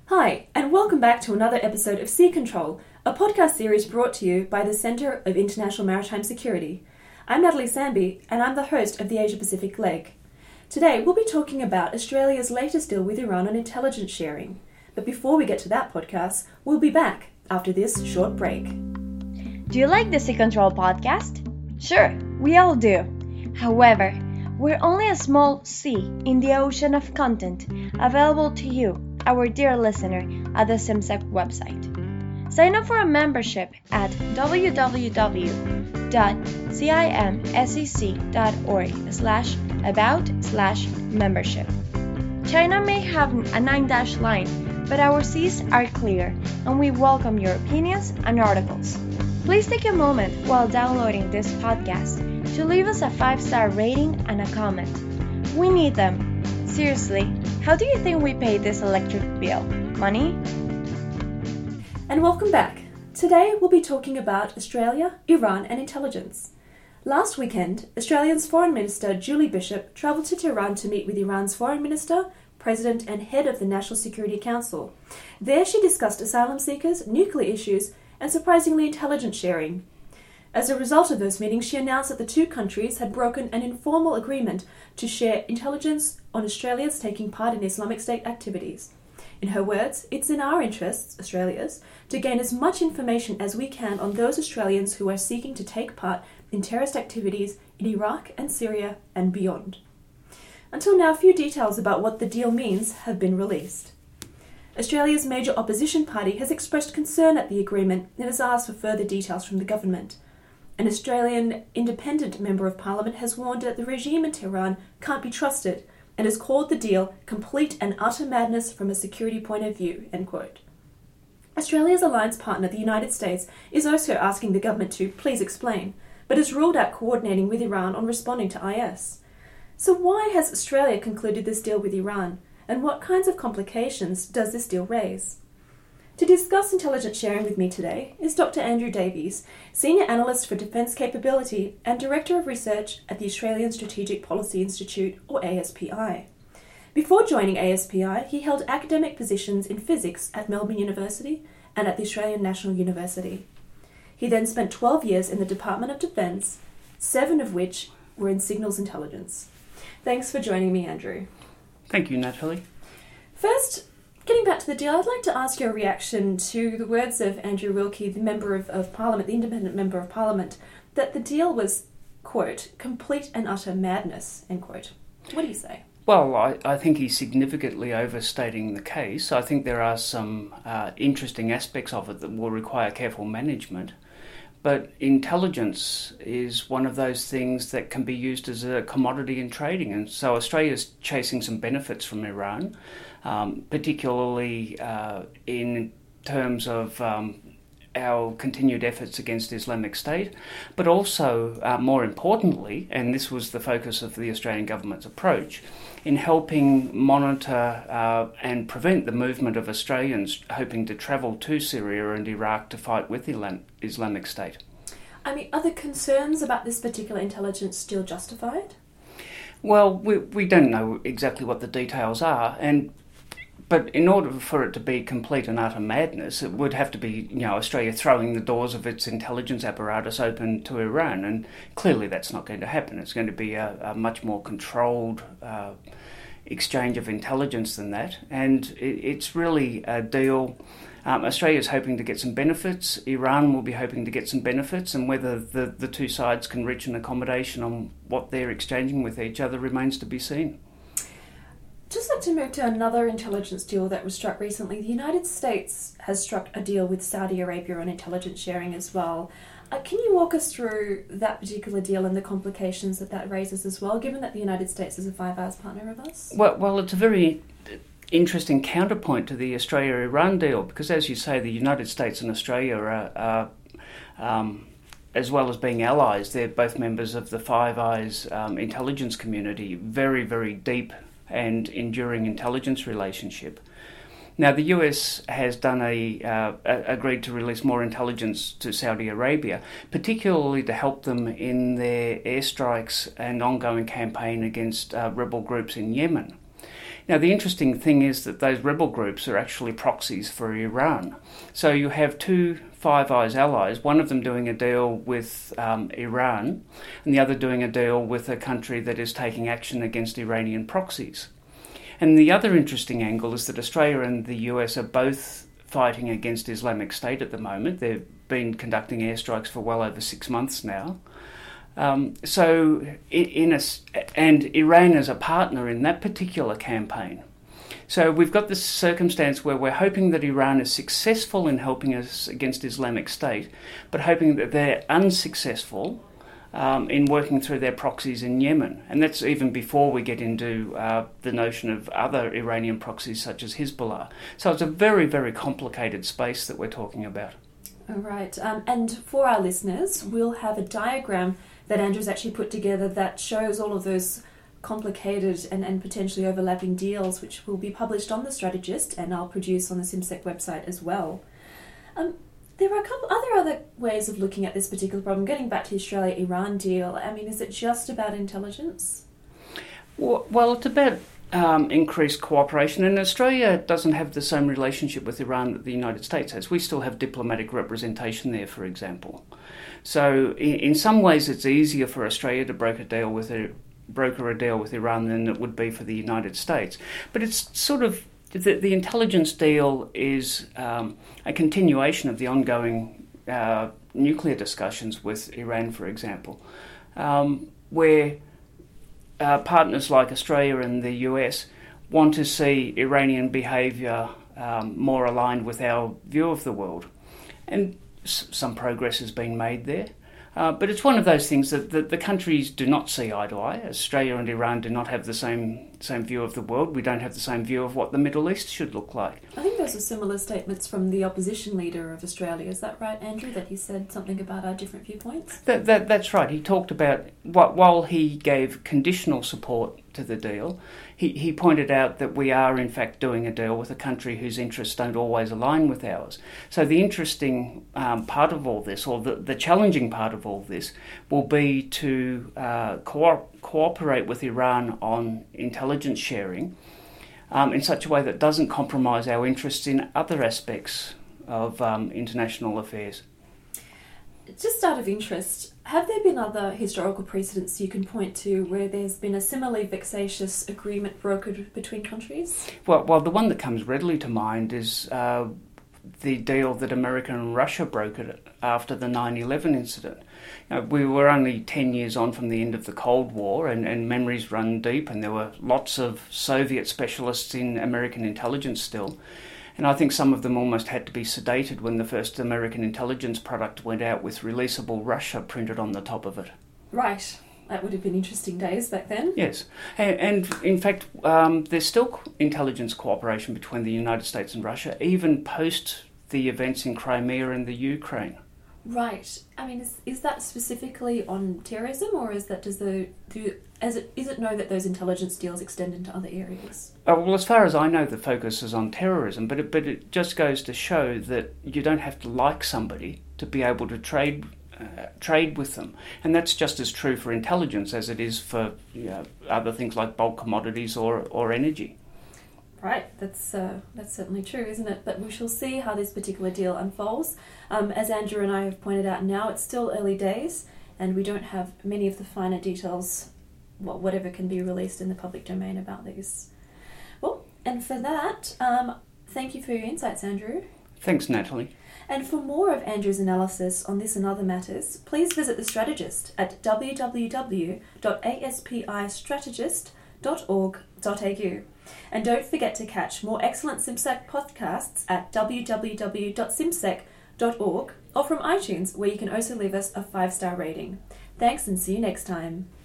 Hi, and welcome back to another episode of Sea Control, a podcast series brought to you by the Centre of International Maritime Security. I'm Natalie Sandby, and I'm the host of the Asia Pacific leg. Today, we'll be talking about Australia's latest deal with Iran on intelligence sharing. But before we get to that podcast, we'll be back after this short break. Do you like the Sea Control podcast? Sure, we all do. However, we're only a small sea in the ocean of content available to you, our dear listener, at the CIMSEC website. Sign up for a membership at www.cimsec.org/about/membership. China may have a 9-dash line, but our seas are clear, and we welcome your opinions and articles. Please take a moment while downloading this podcast to leave us a 5-star rating and a comment. We need them. Seriously, how do you think we pay this electric bill? Money? And welcome back. Today we'll be talking about Australia, Iran and intelligence. Last weekend, Australia's Foreign Minister Julie Bishop travelled to Tehran to meet with Iran's Foreign Minister, President and Head of the National Security Council. There she discussed asylum seekers, nuclear issues and surprisingly intelligence sharing. As a result of those meetings, she announced that the two countries had broken an informal agreement to share intelligence on Australia's taking part in Islamic State activities. In her words, it's in our interests, Australia's, to gain as much information as we can on those Australians who are seeking to take part in terrorist activities in Iraq and Syria and beyond. Until now, few details about what the deal means have been released. Australia's major opposition party has expressed concern at the agreement and has asked for further details from the government. An Australian independent member of parliament has warned that the regime in Tehran can't be trusted and has called the deal complete and utter madness from a security point of view, end quote. Australia's alliance partner, the United States, is also asking the government to please explain, but has ruled out coordinating with Iran on responding to IS. So why has Australia concluded this deal with Iran, and what kinds of complications does this deal raise? To discuss intelligence sharing with me today is Dr. Andrew Davies, Senior Analyst for Defence Capability and Director of Research at the Australian Strategic Policy Institute, or ASPI. Before joining ASPI, he held academic positions in physics at Melbourne University and at the Australian National University. He then spent 12 years in the Department of Defence, 7 of which were in signals intelligence. Thanks for joining me, Andrew. Thank you, Natalie. First, getting back to the deal, I'd like to ask your reaction to the words of Andrew Wilkie, the Member of Parliament, the independent Member of Parliament, that the deal was, quote, complete and utter madness, end quote. What do you say? Well, I think he's significantly overstating the case. I think there are some interesting aspects of it that will require careful management. But intelligence is one of those things that can be used as a commodity in trading. And so Australia's chasing some benefits from Iran, particularly in terms of our continued efforts against Islamic State, but also, more importantly, and this was the focus of the Australian government's approach, in helping monitor and prevent the movement of Australians hoping to travel to Syria and Iraq to fight with Islamic State. I mean, are the concerns about this particular intelligence still justified? Well, we don't know exactly what the details are, but in order for it to be complete and utter madness, it would have to be, Australia throwing the doors of its intelligence apparatus open to Iran, and clearly that's not going to happen. It's going to be a much more controlled exchange of intelligence than that, and it's really a deal. Australia's hoping to get some benefits, Iran will be hoping to get some benefits, and whether the two sides can reach an accommodation on what they're exchanging with each other remains to be seen. Just like to move to another intelligence deal that was struck recently. The United States has struck a deal with Saudi Arabia on intelligence sharing as well. Can you walk us through that particular deal and the complications that raises as well, given that the United States is a Five Eyes partner of us? Well, it's a very interesting counterpoint to the Australia-Iran deal, because as you say, the United States and Australia are as well as being allies, they're both members of the Five Eyes intelligence community, very, very deep and enduring intelligence relationship. Now, the US has done agreed to release more intelligence to Saudi Arabia, particularly to help them in their airstrikes and ongoing campaign against rebel groups in Yemen. Now, the interesting thing is that those rebel groups are actually proxies for Iran. So you have two Five Eyes allies, one of them doing a deal with Iran and the other doing a deal with a country that is taking action against Iranian proxies. And the other interesting angle is that Australia and the US are both fighting against Islamic State at the moment. They've been conducting airstrikes for well over 6 months now. And Iran is a partner in that particular campaign. So we've got this circumstance where we're hoping that Iran is successful in helping us against Islamic State, but hoping that they're unsuccessful in working through their proxies in Yemen. And that's even before we get into the notion of other Iranian proxies such as Hezbollah. So it's a very, very complicated space that we're talking about. All right. And for our listeners, we'll have a diagram that Andrew's actually put together that shows all of those complicated and potentially overlapping deals, which will be published on The Strategist and I'll produce on the CIMSEC website as well. There are a couple other ways of looking at this particular problem. Getting back to the Australia-Iran deal, I mean, is it just about intelligence? Well, it's about increased cooperation, and Australia doesn't have the same relationship with Iran that the United States has. We still have diplomatic representation there, for example. So in some ways it's easier for Australia to broker a deal with Iran than it would be for the United States. But it's sort of, the intelligence deal is a continuation of the ongoing nuclear discussions with Iran, for example, where partners like Australia and the US want to see Iranian behaviour more aligned with our view of the world. And some progress has been made there. But it's one of those things that the countries do not see eye to eye. Australia and Iran do not have the same view of the world. We don't have the same view of what the Middle East should look like. I think those are similar statements from the opposition leader of Australia. Is that right, Andrew, that he said something about our different viewpoints? That's right. He talked about, while he gave conditional support to the deal, he pointed out that we are in fact doing a deal with a country whose interests don't always align with ours. So the interesting part of all this, or the challenging part of all this, will be to cooperate with Iran on intelligence sharing in such a way that doesn't compromise our interests in other aspects of international affairs. Just out of interest, have there been other historical precedents you can point to where there's been a similarly vexatious agreement brokered between countries? Well, the one that comes readily to mind is the deal that America and Russia brokered after the 9/11 incident. We were only 10 years on from the end of the Cold War, and memories run deep, and there were lots of Soviet specialists in American intelligence still. And I think some of them almost had to be sedated when the first American intelligence product went out with releasable Russia printed on the top of it. Right. That would have been interesting days back then. Yes. And in fact, there's still intelligence cooperation between the United States and Russia, even post the events in Crimea and the Ukraine. Right. I mean, is that specifically on terrorism, or is that is it known that those intelligence deals extend into other areas? Well, as far as I know, the focus is on terrorism, but it just goes to show that you don't have to like somebody to be able to trade with them, and that's just as true for intelligence as it is for other things like bulk commodities or energy. Right, that's certainly true, isn't it? But we shall see how this particular deal unfolds. As Andrew and I have pointed out now, it's still early days, and we don't have many of the finer details, whatever can be released in the public domain about these. Well, and for that, thank you for your insights, Andrew. Thanks, Natalie. And for more of Andrew's analysis on this and other matters, please visit The Strategist at www.aspistrategist.org.au. And don't forget to catch more excellent CIMSEC podcasts at www.cimsec.org or from iTunes, where you can also leave us a 5-star rating. Thanks, and see you next time.